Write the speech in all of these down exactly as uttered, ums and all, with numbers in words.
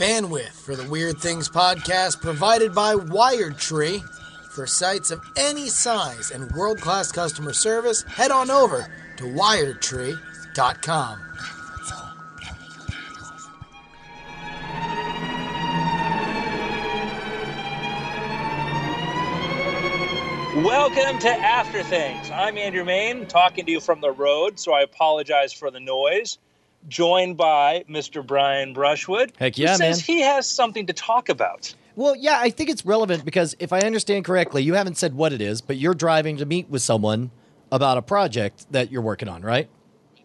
Bandwidth for the Weird Things podcast provided by Wired Tree. For sites of any size and world-class customer service, head on over to wired tree dot com. Welcome to After Things. I'm Andrew Main, talking to you from the road, so I apologize for the noise. Joined by Mister Brian Brushwood. Heck yeah, who says man. he has something to talk about. Well, yeah, I think it's relevant because if I understand correctly, you haven't said what it is, but you're driving to meet with someone about a project that you're working on, right?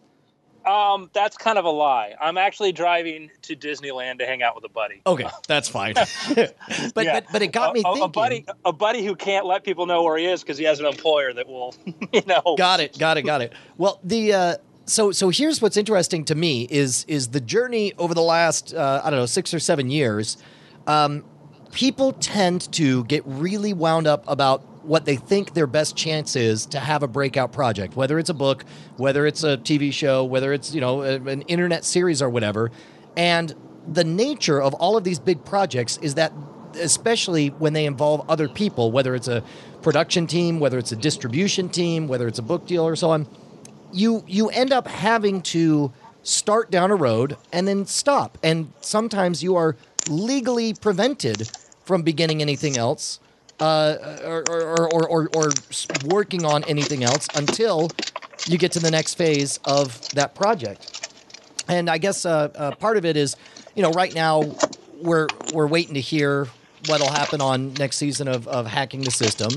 Um, that's kind of a lie. I'm actually driving to Disneyland to hang out with a buddy. Okay, that's fine. but, Yeah. but but it got a, me a, thinking. A buddy, a buddy who can't let people know where he is because he has an employer that will, you know. Got it, got it, got it. Well, the uh, so so here's what's interesting to me is is the journey over the last uh, I don't know six or seven years. Um, people tend to get really wound up about what they think their best chance is to have a breakout project, whether it's a book, whether it's a T V show, whether it's, you know, an internet series or whatever. And the nature of all of these big projects is that, especially when they involve other people, whether it's a production team, whether it's a distribution team, whether it's a book deal or so on, you you end up having to start down a road and then stop. And sometimes you are legally prevented from beginning anything else. Uh, or, or, or, or, or working on anything else until you get to the next phase of that project. And I guess uh, uh, part of it is, you know, right now we're we're waiting to hear what'll happen on next season of, of Hacking the System.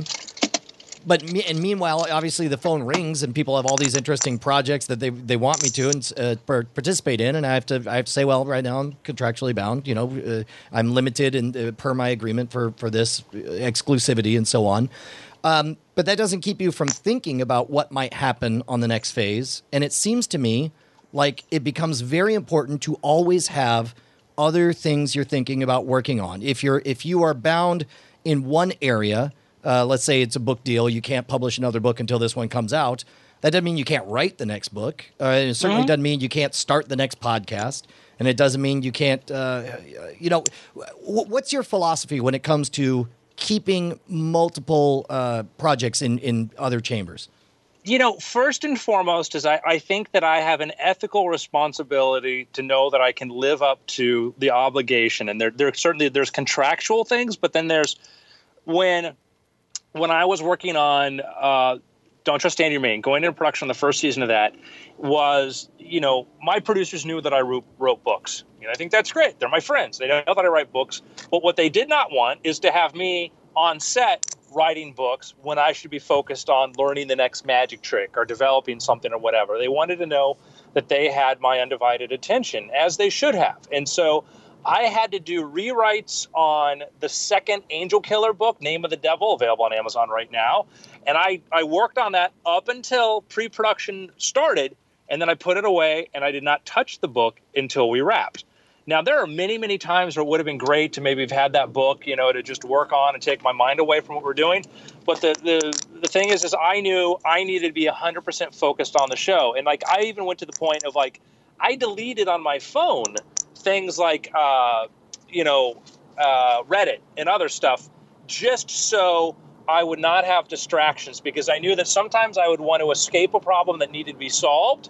But me, and meanwhile, obviously the phone rings and people have all these interesting projects that they, they want me to and uh, participate in, and I have to I have to say, well, right now I'm contractually bound. You know, uh, I'm limited in uh, per my agreement for for this exclusivity and so on. Um, but that doesn't keep you from thinking about what might happen on the next phase. And it seems to me like it becomes very important to always have other things you're thinking about working on. If you're if you are bound in one area. Uh, let's say it's a book deal. You can't publish another book until this one comes out. That doesn't mean you can't write the next book. Uh, it certainly mm-hmm. doesn't mean you can't start the next podcast. And it doesn't mean you can't, uh, you know, w- what's your philosophy when it comes to keeping multiple uh, projects in, in other chambers? You know, first and foremost is I, I think that I have an ethical responsibility to know that I can live up to the obligation. And there, there certainly there's contractual things, but then there's when... When I was working on uh, Don't Trust Andrew Main, going into production on the first season of that, was, you know, my producers knew that I wrote, wrote books. And I think that's great. They're my friends. They know that I write books. But what they did not want is to have me on set writing books when I should be focused on learning the next magic trick or developing something or whatever. They wanted to know that they had my undivided attention, as they should have. And so I had to do rewrites on the second Angel Killer book, Name of the Devil, available on Amazon right now. And I, I worked on that up until pre-production started, and then I put it away, and I did not touch the book until we wrapped. Now, there are many, many times where it would have been great to maybe have had that book, you know, to just work on and take my mind away from what we're doing. But the the, the thing is, is I knew I needed to be one hundred percent focused on the show. And, like, I even went to the point of, like, I deleted on my phone things like, uh, you know, uh, Reddit and other stuff, just so I would not have distractions, because I knew that sometimes I would want to escape a problem that needed to be solved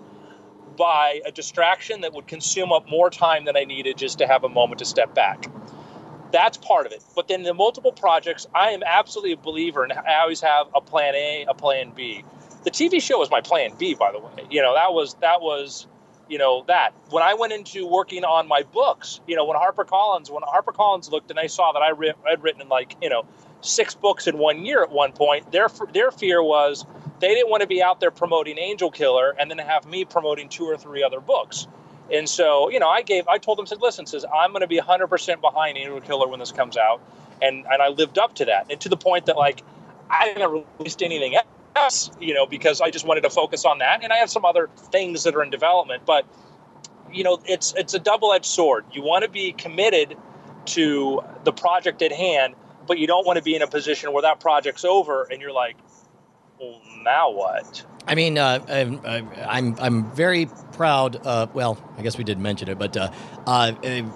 by a distraction that would consume up more time than I needed just to have a moment to step back. That's part of it. But then the multiple projects, I am absolutely a believer, and I always have a plan A, a plan B. The T V show was my plan B, by the way. You know, that was that was... You know, that when I went into working on my books, you know, when HarperCollins, when HarperCollins looked and they saw that I re- I'd written like, you know, six books in one year at one point, their their fear was they didn't want to be out there promoting Angel Killer and then have me promoting two or three other books. And so, you know, I gave, I told them, said, listen, says I'm going to be one hundred percent behind Angel Killer when this comes out. And, and I lived up to that. And to the point that, like, I haven't released anything else. Yes, you know, because I just wanted to focus on that. And I have some other things that are in development. But, you know, it's it's a double-edged sword. You want to be committed to the project at hand, but you don't want to be in a position where that project's over and you're like, well, now what? I mean, uh, I'm, I'm I'm very proud. Uh, well, I guess we did mention it, but uh, uh,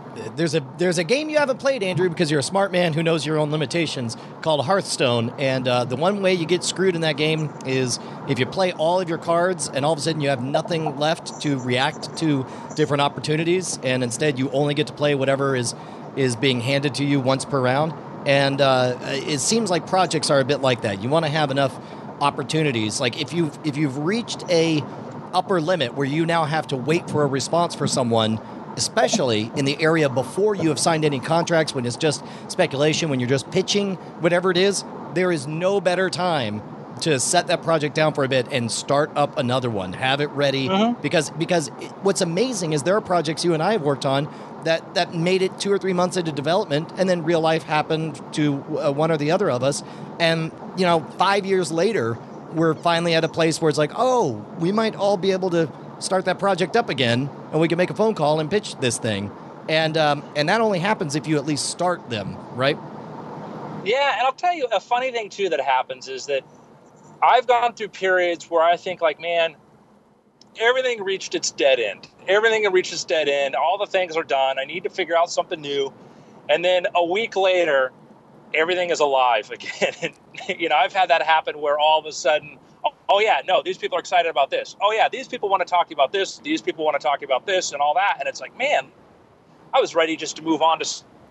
there's a there's a game you haven't played, Andrew, because you're a smart man who knows your own limitations, called Hearthstone. And uh, the one way you get screwed in that game is if you play all of your cards and all of a sudden you have nothing left to react to different opportunities, and instead you only get to play whatever is is being handed to you once per round. And uh, it seems like projects are a bit like that. You want to have enough opportunities. Like if you've if you've reached a upper limit where you now have to wait for a response for someone, especially in the area before you have signed any contracts, when it's just speculation, when you're just pitching whatever it is, there is no better time to set that project down for a bit and start up another one. Have it ready. Mm-hmm. Because because what's amazing is there are projects you and I have worked on that, that made it two or three months into development, and then real life happened to uh, one or the other of us. And, you know, five years later, we're finally at a place where it's like, oh, we might all be able to start that project up again, and we can make a phone call and pitch this thing. And um, and that only happens if you at least start them, right? Yeah, and I'll tell you a funny thing, too, that happens is that I've gone through periods where I think, like, man, everything reached its dead end. Everything had reached its dead end. All the things are done. I need to figure out something new. And then a week later, everything is alive again. And, you know, I've had that happen where all of a sudden, oh, oh, yeah, no, these people are excited about this. Oh, yeah, these people want to talk to you about this. These people want to talk to you about this and all that. And it's like, man, I was ready just to move on to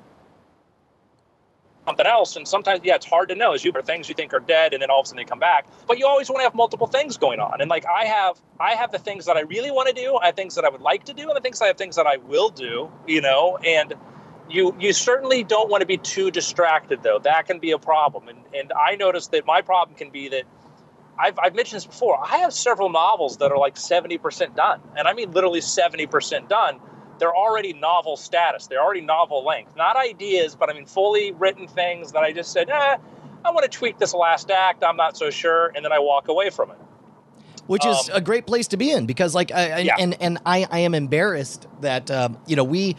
something else. And sometimes, yeah, it's hard to know. As you are things you think are dead, and then all of a sudden they come back. But you always want to have multiple things going on. And like I have, I have the things that I really want to do. I have things that I would like to do, and the things I have things that I will do. You know, and you you certainly don't want to be too distracted, though. That can be a problem. And and I noticed that my problem can be that I've I've mentioned this before. I have several novels that are like seventy percent done, and I mean literally seventy percent done. They're already novel status. They're already novel length. Not ideas, but I mean fully written things that I just said, eh, I want to tweak this last act. I'm not so sure. And then I walk away from it. Which is um, a great place to be in, because like, I, yeah. and, and I, I am embarrassed that, um, you know, we,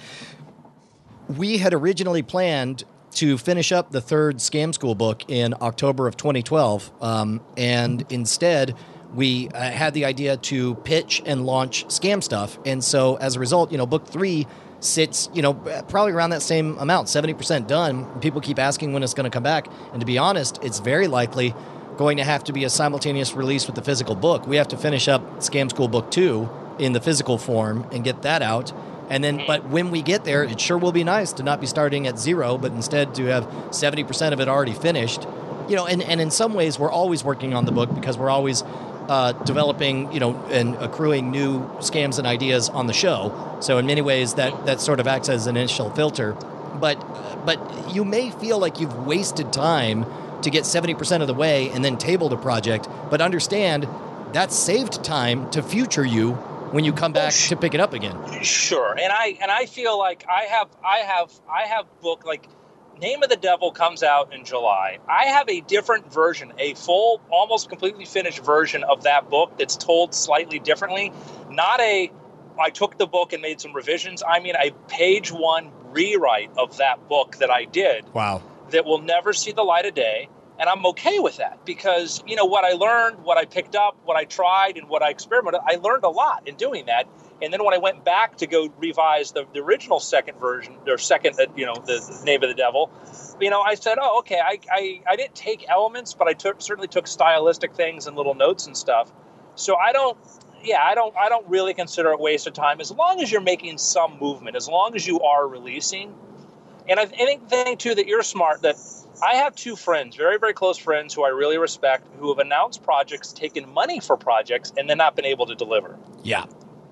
we had originally planned to finish up the third Scam School book in October of twenty twelve. Um, and instead, we uh, had the idea to pitch and launch Scam Stuff. And so as a result, you know, book three sits, you know, probably around that same amount, seventy percent done. People keep asking when it's going to come back. And to be honest, it's very likely going to have to be a simultaneous release with the physical book. We have to finish up Scam School book two in the physical form and get that out. And then, but when we get there, it sure will be nice to not be starting at zero, but instead to have seventy percent of it already finished. You know, and, and in some ways, we're always working on the book because we're always Uh, developing, you know, and accruing new scams and ideas on the show. So in many ways, that that sort of acts as an initial filter. But but you may feel like you've wasted time to get seventy percent of the way and then table the project. But understand, that's saved time to future you when you come back to pick it up again. Sure, and I and I feel like I have I have I have book like. Name of the Devil comes out in July. I have a different version, a full, almost completely finished version of that book that's told slightly differently. Not a, I took the book and made some revisions. I mean, a page one rewrite of that book that I did. Wow. That will never see the light of day. And I'm okay with that because, you know, what I learned, what I picked up, what I tried, and what I experimented, I learned a lot in doing that. And then when I went back to go revise the, the original second version, or second, you know, the, the Name of the Devil, you know, I said, oh, okay, I, I, I didn't take elements, but I took certainly took stylistic things and little notes and stuff. So I don't, yeah, I don't, I don't really consider it a waste of time as long as you're making some movement, as long as you are releasing. And I think, the thing too, that you're smart, that I have two friends, very, very close friends who I really respect, who have announced projects, taken money for projects, and then not been able to deliver. Yeah.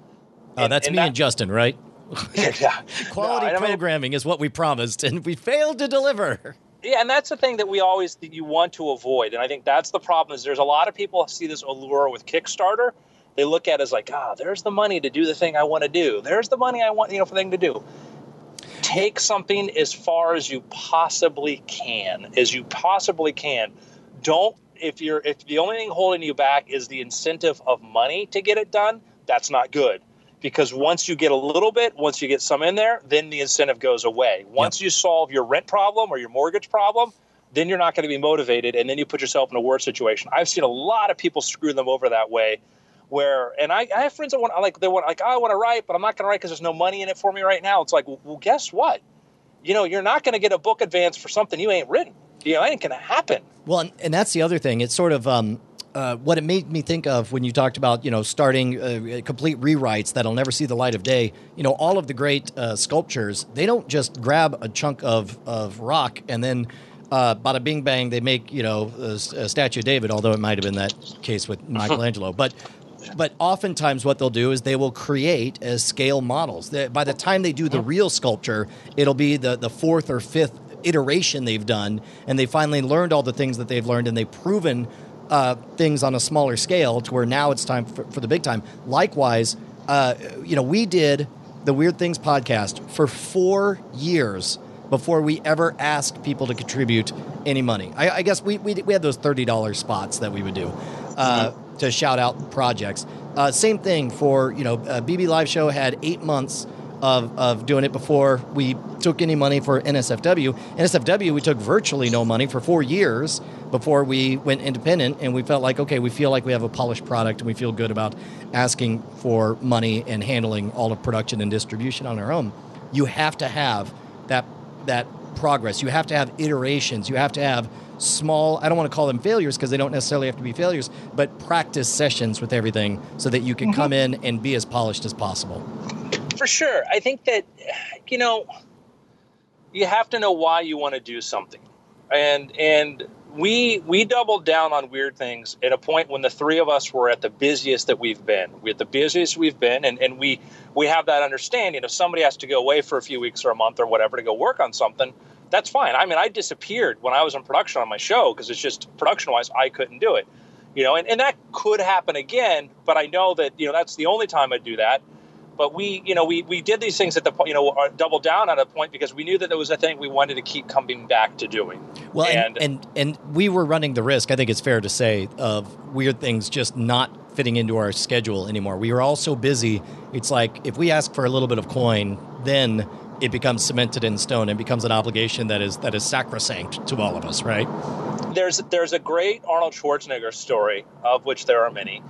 Oh, and, that's and me that, and Justin, right? Yeah. Quality no, I mean, programming is what we promised, and we failed to deliver. Yeah, and that's the thing that we always that you want to avoid. And I think that's the problem is there's a lot of people see this allure with Kickstarter. They look at it as like, ah, oh, there's the money to do the thing I want to do. There's the money I want, you know, for the thing to do. Take something as far as you possibly can, as you possibly can. Don't, if you're, if the only thing holding you back is the incentive of money to get it done, that's not good. Because once you get a little bit, once you get some in there, then the incentive goes away. Once yep. you solve your rent problem or your mortgage problem, then you're not going to be motivated, and then you put yourself in a worse situation. I've seen a lot of people screw them over that way, where, and I, I have friends that want, like, they want, like, oh, I want to write, but I'm not going to write because there's no money in it for me right now. It's like, well, well guess what? You know, you're not going to get a book advance for something you ain't written. You know, it ain't going to happen. Well, and, and that's the other thing. It's sort of um, uh, what it made me think of when you talked about, you know, starting uh, complete rewrites that'll never see the light of day. You know, all of the great uh, sculptures, they don't just grab a chunk of, of rock and then uh, bada bing bang, they make, you know, a, a statue of David, although it might have been that case with Michelangelo. But But oftentimes what they'll do is they will create as scale models. They, by the time they do the real sculpture, it'll be the, the fourth or fifth iteration they've done, and they finally learned all the things that they've learned, and they've proven uh, things on a smaller scale to where now it's time for, for the big time. Likewise, uh, you know, we did the Weird Things podcast for four years before we ever asked people to contribute any money. I, I guess we, we we had those thirty dollars spots that we would do uh, mm-hmm. to shout out projects. Uh, same thing for, you know, uh, B B Live Show had eight months of, of doing it before we took any money for N S F W. N S F W, we took virtually no money for four years before we went independent, and we felt like, okay, we feel like we have a polished product, and we feel good about asking for money and handling all of production and distribution on our own. You have to have that that progress. You have to have iterations. You have to have small, I don't want to call them failures because they don't necessarily have to be failures, but practice sessions with everything so that you can mm-hmm. come in and be as polished as possible. For sure. I think that, you know, you have to know why you want to do something. And and we we doubled down on Weird Things at a point when the three of us were at the busiest that we've been. We're at the busiest we've been, and, and we we have that understanding. If somebody has to go away for a few weeks or a month or whatever to go work on something, that's fine. I mean, I disappeared when I was in production on my show because it's just production-wise, I couldn't do it. You know, and, and that could happen again, but I know that, you know, that's the only time I'd do that. But we, you know, we, we did these things at the, you know, double down at a point because we knew that there was a thing we wanted to keep coming back to doing. Well, and, and, and, and we were running the risk, I think it's fair to say, of Weird Things just not fitting into our schedule anymore. We were all so busy. It's like if we ask for a little bit of coin, then it becomes cemented in stone and becomes an obligation that is that is sacrosanct to all of us, right? There's there's a great Arnold Schwarzenegger story, of which there are many,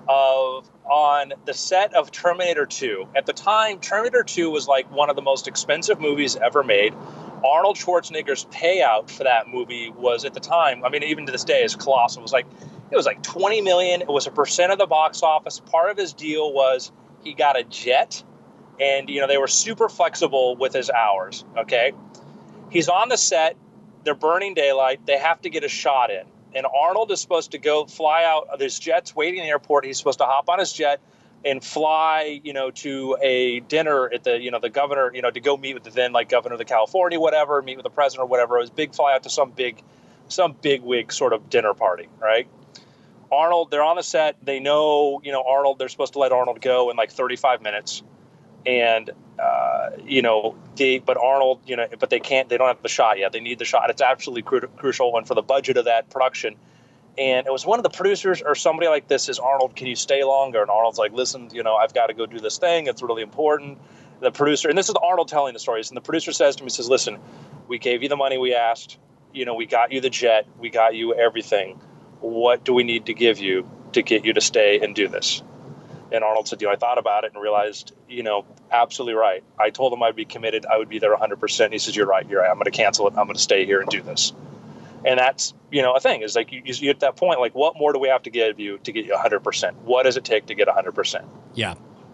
of on the set of Terminator two. At the time, Terminator two was like one of the most expensive movies ever made. Arnold Schwarzenegger's payout for that movie was, at the time, I mean, even to this day, is colossal. It was like it was like twenty million dollars. It was a percent of the box office. Part of his deal was he got a jet, and you know they were super flexible with his hours. Okay, he's on the set. They're burning daylight. They have to get a shot in. And Arnold is supposed to go fly out. There's jets waiting in the airport. He's supposed to hop on his jet and fly, you know, to a dinner at the, you know, the governor, you know, to go meet with the then like governor of the California, whatever, meet with the president or whatever. It was a big fly out to some big, some big wig sort of dinner party, right? Arnold, they're on the set. They know, you know, Arnold, they're supposed to let Arnold go in like thirty-five minutes. And, uh, you know, they, but Arnold, you know, but they can't, they don't have the shot yet. They need the shot. It's absolutely cru- crucial. And for the budget of that production. And it was one of the producers or somebody like this says, Arnold, can you stay longer? And Arnold's like, listen, you know, I've got to go do this thing. It's really important. The producer, and this is Arnold telling the stories. And the producer says to me, says, listen, we gave you the money we asked. You know, we got you the jet. We got you everything. What do we need to give you to get you to stay and do this? And Arnold said, you know, I thought about it and realized, you know, absolutely right. I told him I'd be committed. I would be there one hundred percent. And he says, you're right. You're right. I'm going to cancel it. I'm going to stay here and do this. And that's, you know, a thing is like you, you at that point, like, what more do we have to give you to get you one hundred percent? What does it take to get one hundred percent? Yeah.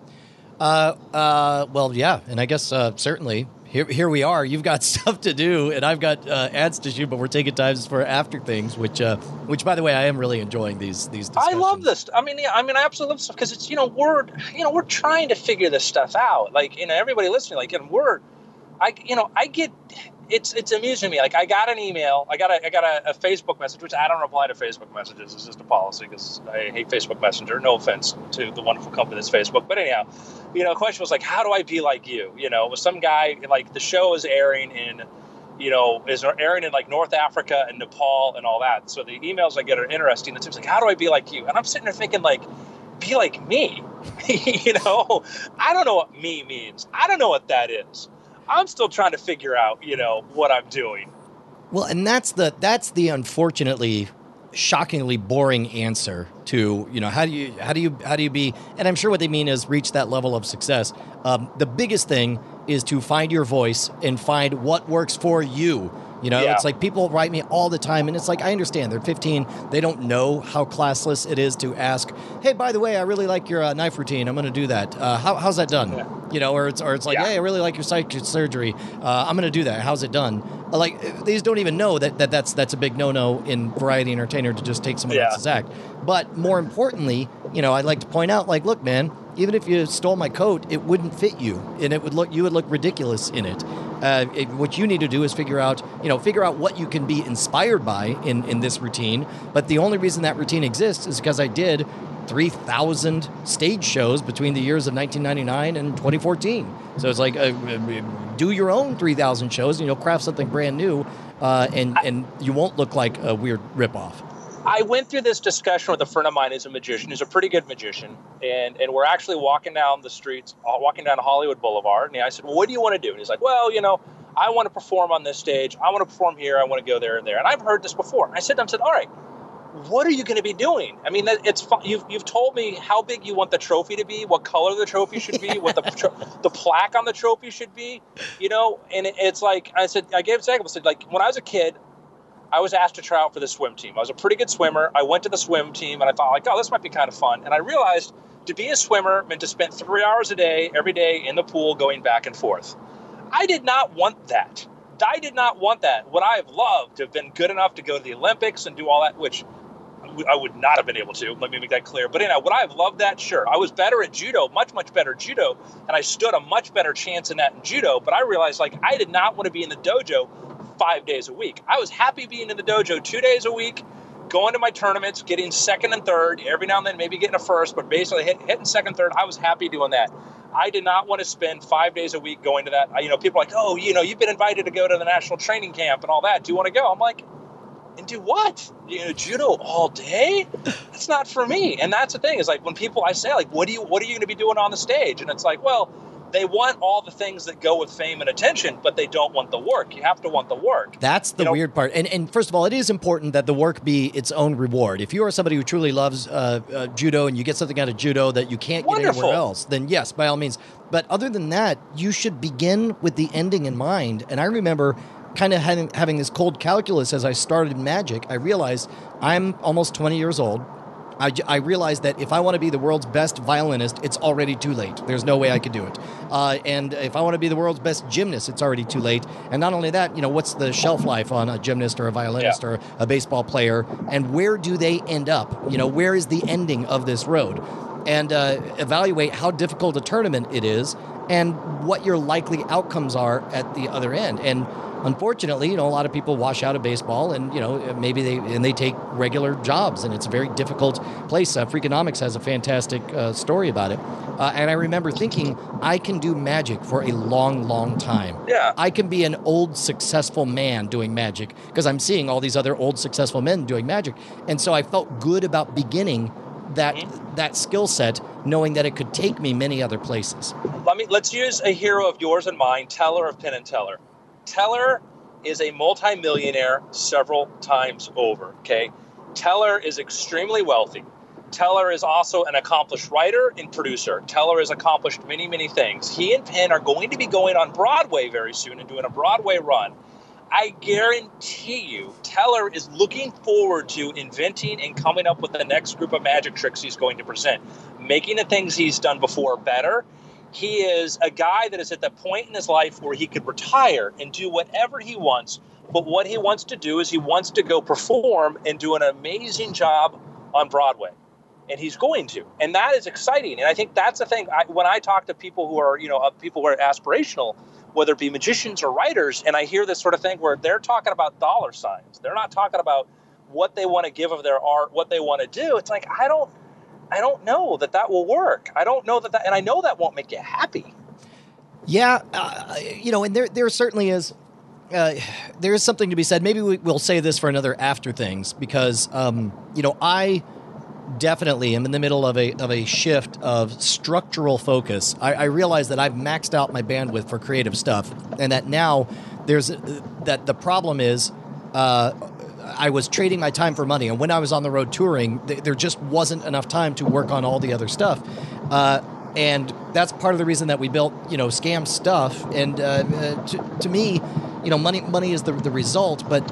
Uh, uh, well, yeah. And I guess uh, certainly here here we are. You've got stuff to do, and I've got uh, ads to shoot, but we're taking times for after things, which, uh, which by the way, I am really enjoying these these discussions. I love this. I mean, yeah, I mean, I absolutely love stuff because it's, you know, we're, you know, we're trying to figure this stuff out. Like, you know, everybody listening, like, and we're, I, you know, I get, it's it's amusing me. Like, I got an email, I got a I got a, a Facebook message, which I don't reply to Facebook messages. It's just a policy because I hate Facebook Messenger. No offense to the wonderful company that's Facebook, but anyhow, you know, the question was like, how do I be like you? You know, it was some guy, like, the show is airing in, you know, is airing in like North Africa and Nepal and all that. So the emails I get are interesting. It seems like, how do I be like you? And I'm sitting there thinking, like, be like me. You know, I don't know what me means. I don't know what that is. I'm still trying to figure out, you know, what I'm doing. Well, and that's the that's the unfortunately shockingly boring answer to, you know, how do you how do you how do you be, and I'm sure what they mean is reach that level of success. Um, the biggest thing is to find your voice and find what works for you. You know, yeah. It's like people write me all the time, and it's like, I understand they're fifteen. They don't know how classless it is to ask, hey, by the way, I really like your uh, knife routine. I'm going to do that. Uh, how, how's that done? Yeah. You know, or it's, or it's like, yeah. hey, I really like your psychic surgery. Uh, I'm going to do that. How's it done? Like, they just don't even know that, that that's that's a big no-no in variety entertainer to just take someone yeah. else's act. But more importantly, you know, I'd like to point out, like, look, man, even if you stole my coat, it wouldn't fit you, and it would look you would look ridiculous in it. Uh, it. What you need to do is figure out, you know, figure out what you can be inspired by in, in this routine. But the only reason that routine exists is because I did three thousand stage shows between the years of nineteen ninety-nine and twenty fourteen. So it's like, uh, do your own three thousand shows, and you'll craft something brand new, uh, and, and you won't look like a weird ripoff. I went through this discussion with a friend of mine who's a magician, who's a pretty good magician, and, and we're actually walking down the streets, uh, walking down Hollywood Boulevard, and I said, well, what do you want to do? And he's like, well, you know, I want to perform on this stage, I want to perform here, I want to go there and there, and I've heard this before. And I said to him, I said, all right, what are you going to be doing? I mean, it's fun. You've, you've told me how big you want the trophy to be, what color the trophy should be, what the the plaque on the trophy should be, you know, and it, it's like, I said, I gave an example, I said, like, when I was a kid, I was asked to try out for the swim team. I was a pretty good swimmer. I went to the swim team, and I thought, like, oh, this might be kind of fun. And I realized to be a swimmer meant to spend three hours a day, every day in the pool going back and forth. I did not want that. I did not want that. Would I have loved to have been good enough to go to the Olympics and do all that, which I would not have been able to. Let me make that clear. But anyhow, would I have loved that? Sure. I was better at judo, much, much better at judo, and I stood a much better chance in that in judo. But I realized, like, I did not want to be in the dojo five days a week. I was happy being in the dojo two days a week, going to my tournaments, getting second and third, every now and then maybe getting a first, but basically hit, hitting second, third. I was happy doing that. I did not want to spend five days a week going to that. You know, people are like, oh, you know, you've been invited to go to the national training camp and all that. Do you want to go? I'm like, and do what? You know, judo all day? That's not for me. And that's the thing, is like, when people, I say, like, what do you, what are you going to be doing on the stage? And it's like, well, they want all the things that go with fame and attention, but they don't want the work. You have to want the work. That's the you know? weird part. And and first of all, it is important that the work be its own reward. If you are somebody who truly loves uh, uh, judo and you get something out of judo that you can't Wonderful. get anywhere else, then yes, by all means. But other than that, you should begin with the ending in mind. And I remember kind of having, having this cold calculus as I started magic. I realized I'm almost twenty years old. I, I realized that if I want to be the world's best violinist, it's already too late. There's no way I could do it. Uh, and if I want to be the world's best gymnast, it's already too late. And not only that, you know, what's the shelf life on a gymnast or a violinist yeah. or a baseball player? And where do they end up? You know, where is the ending of this road? And uh, evaluate how difficult a tournament it is and what your likely outcomes are at the other end. And unfortunately, you know, a lot of people wash out of baseball, and you know, maybe they and they take regular jobs, and it's a very difficult place. Uh, Freakonomics has a fantastic uh, story about it, uh, and I remember thinking, I can do magic for a long, long time. Yeah, I can be an old, successful man doing magic because I'm seeing all these other old, successful men doing magic, and so I felt good about beginning that mm-hmm. that skill set, knowing that it could take me many other places. Let me let's use a hero of yours and mine, Teller of Penn and Teller. Teller is a multimillionaire several times over, okay? Teller is extremely wealthy. Teller is also an accomplished writer and producer. Teller has accomplished many, many things. He and Penn are going to be going on Broadway very soon and doing a Broadway run. I guarantee you, Teller is looking forward to inventing and coming up with the next group of magic tricks he's going to present, making the things he's done before better. He is a guy that is at the point in his life where he could retire and do whatever he wants. But what he wants to do is he wants to go perform and do an amazing job on Broadway. And he's going to. And that is exciting. And I think that's the thing. I, when I talk to people who are, you know, people who are aspirational, whether it be magicians or writers, and I hear this sort of thing where they're talking about dollar signs. They're not talking about what they want to give of their art, what they want to do. It's like, I don't. I don't know that that will work. I don't know that that, and I know that won't make you happy. Yeah, uh, you know, and there there certainly is, uh, there is something to be said. Maybe we, we'll say this for another after things, because, um, you know, I definitely am in the middle of a of a shift of structural focus. I, I realize that I've maxed out my bandwidth for creative stuff, and that now there's, uh, that the problem is, uh, I was trading my time for money. And when I was on the road touring, th- there just wasn't enough time to work on all the other stuff. Uh, and that's part of the reason that we built, you know, Scam Stuff. And uh, uh, to, to me, you know, money money is the, the result, but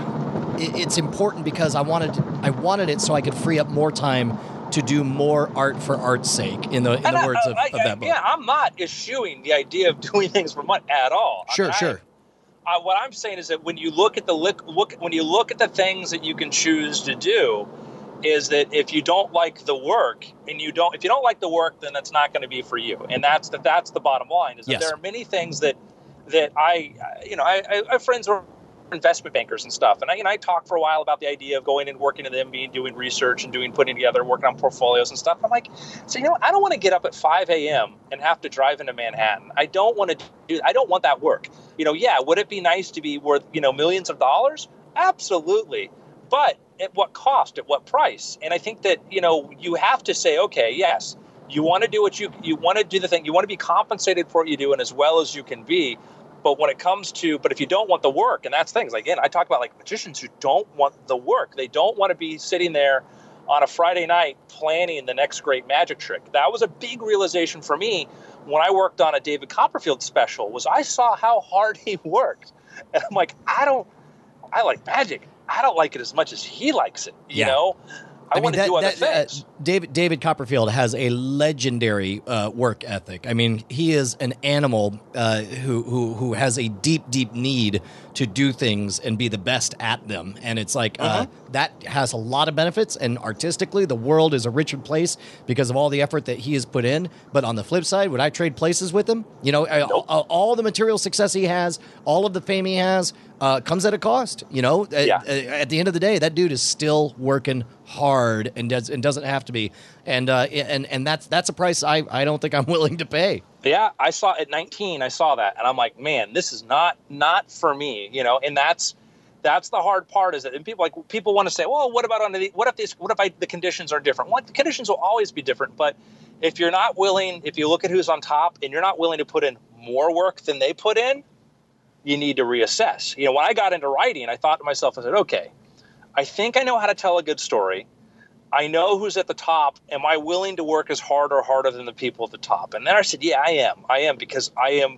it, it's important because I wanted I wanted it so I could free up more time to do more art for art's sake, in the in the I, words of, I, of that book. Yeah, I'm not eschewing the idea of doing things for money at all. Sure, I mean, sure. I, I, what I'm saying is that when you look at the look, look when you look at the things that you can choose to do, is that if you don't like the work and you don't, if you don't like the work, then it's not going to be for you. And that's the, that's the bottom line, is that Yes. there are many things that, that I, you know, I, I have friends who are investment bankers and stuff. And I, you know, I talked for a while about the idea of going and working at them, being, doing research and doing, putting together, working on portfolios and stuff. I'm like, so, you know, I don't want to get up at five a.m. and have to drive into Manhattan. I don't want to do, I don't want that work. You know, yeah. Would it be nice to be worth, you know, millions of dollars? Absolutely. But at what cost, at what price? And I think that, you know, you have to say, okay, yes, you want to do what you, you want to do the thing, you want to be compensated for what you do and as well as you can be. But when it comes to, but if you don't want the work, and that's things, again, I talk about like magicians who don't want the work. They don't want to be sitting there on a Friday night planning the next great magic trick. That was a big realization for me when I worked on a David Copperfield special, was I saw how hard he worked. And I'm like, I don't, I like magic. I don't like it as much as he likes it, you Yeah. know? I, I mean, want to that, do other that, things. Uh, David David Copperfield has a legendary uh, work ethic. I mean, he is an animal uh, who who who has a deep, deep need to do things and be the best at them. And it's like uh-huh. uh, that has a lot of benefits. And artistically, the world is a richer place because of all the effort that he has put in. But on the flip side, would I trade places with him? You know, nope. all, all the material success he has, all of the fame he has, uh, comes at a cost. You know, yeah. at, at the end of the day, that dude is still working hard and does and doesn't have to be, and uh, and and that's that's a price I, I don't think I'm willing to pay. Yeah, I saw at nineteen, I saw that, and I'm like, man, this is not not for me, you know. And that's that's the hard part, is that and people like people want to say, well, what about on the what if this what if I, the conditions are different? Well, the conditions will always be different, but if you're not willing, if you look at who's on top and you're not willing to put in more work than they put in, you need to reassess. You know, when I got into writing, I thought to myself, I said, okay, I think I know how to tell a good story. I know who's at the top. Am I willing to work as hard or harder than the people at the top? And then I said, yeah, I am. I am, because I am,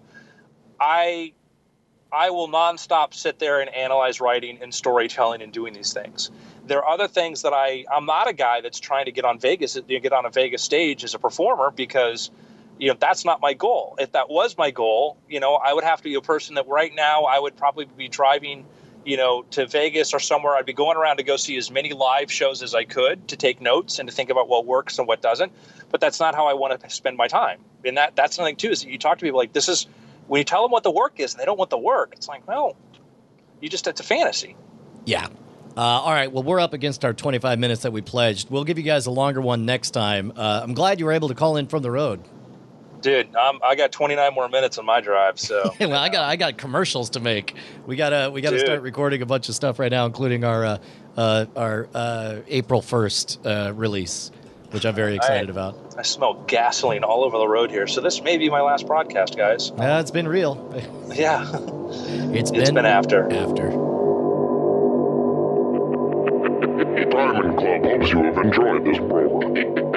I, I will nonstop sit there and analyze writing and storytelling and doing these things. There are other things that I, I'm not a guy that's trying to get on Vegas, get on a Vegas stage as a performer, because, you know, that's not my goal. If that was my goal, you know, I would have to be a person that right now I would probably be driving, you know, to Vegas or somewhere. I'd be going around to go see as many live shows as I could to take notes and to think about what works and what doesn't. But that's not how I want to spend my time. And that that's something too, is that you talk to people like, this is, when you tell them what the work is and they don't want the work, it's like, well, you just, it's a fantasy. Yeah. Uh, all right. Well, we're up against our twenty-five minutes that we pledged. We'll give you guys a longer one next time. Uh, I'm glad you were able to call in from the road. Dude, I'm, I got twenty-nine more minutes on my drive, so. well, I got I got commercials to make. We gotta we gotta Dude. start recording a bunch of stuff right now, including our uh, uh, our uh, April first uh, release, which I'm very excited I, about. I smell gasoline all over the road here, so this may be my last broadcast, guys. Yeah, it's been real. Yeah, it's, it's been, been after. After. The Diamond Club hopes you have enjoyed this program.